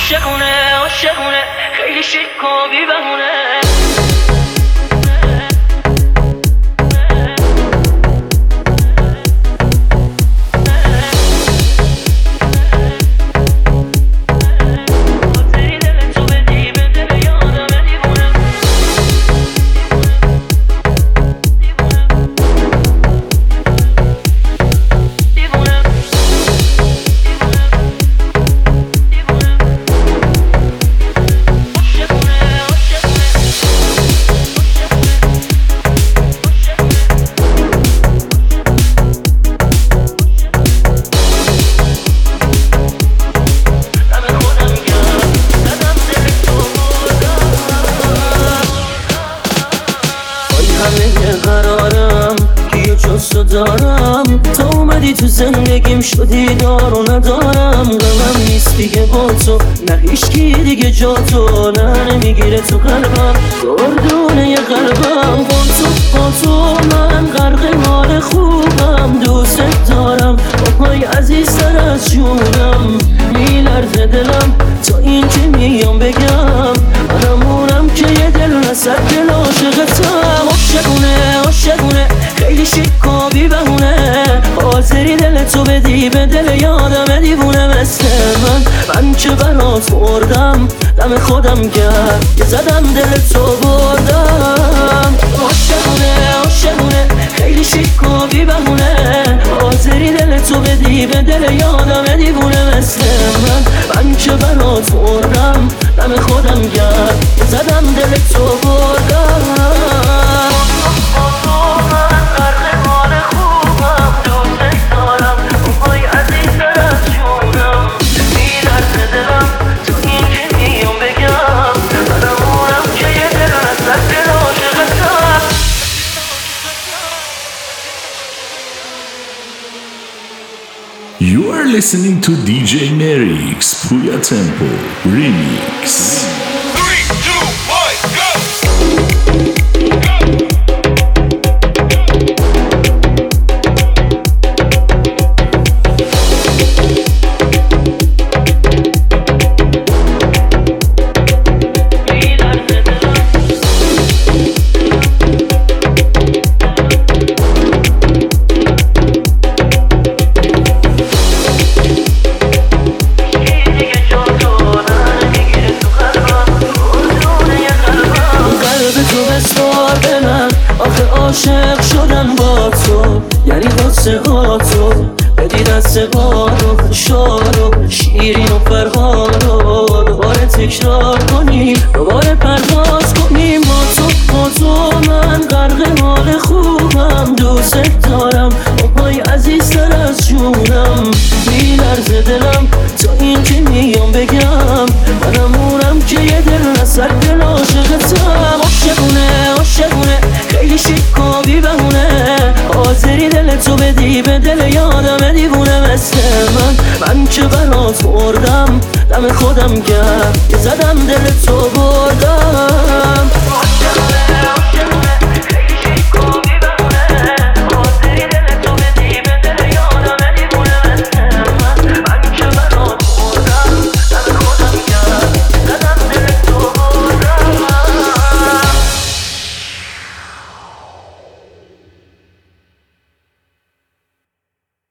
عاشقونه خیلی شیک و بی بهونه. قرارم که یه جستو دارم، تا اومدی تو زندگیم شدی دار و ندارم. غمم نیست دیگه با تو، نه هیچکی دیگه جا تو، نه نمیگیره تو قلبم گردونه یه قلبم. با تو من غرق حال خوبم، دوست دارم بابای عزیزتر از جونم. میلرزه دلم تا این که میام بگم، منمونم که یه دل رسد دل عاشقتم. عاشقونه خیلی شیک و بی بهونه، حاضری دل تو بدی به دل یادم دیوونه مثل من که برات مردم دم خودم گرد که زدم دل تو بردم. عاشقونه خیلی شیک و بی بهونه، حاضری دل تو بدی به دل یادم دیوونه مثل من که برات مردم دم خودم گرد که زدم دل تو بردم. You are listening to DJ Nerix Puya Tempo Remix. عاشق شدن با تو یعنی قصه ها تو بدی دست قارو شارو شیرین و فرهاد رو دوباره تکرار کنیم، دوباره پرواز کنیم. با تو من غرق حال خوبم، دوست دارم بابای عزیزتر از جونم. میلرزه دلم تا این که میام بگم، منمونم که یه دل رسد دل عاشقتم. عاشقونه خیلی شیک و بی بهونه، حاضری دل تو بدی به دل یادم دیوونه مثل من که برات مردم دم خودم گرد که زدم دل تو بردم.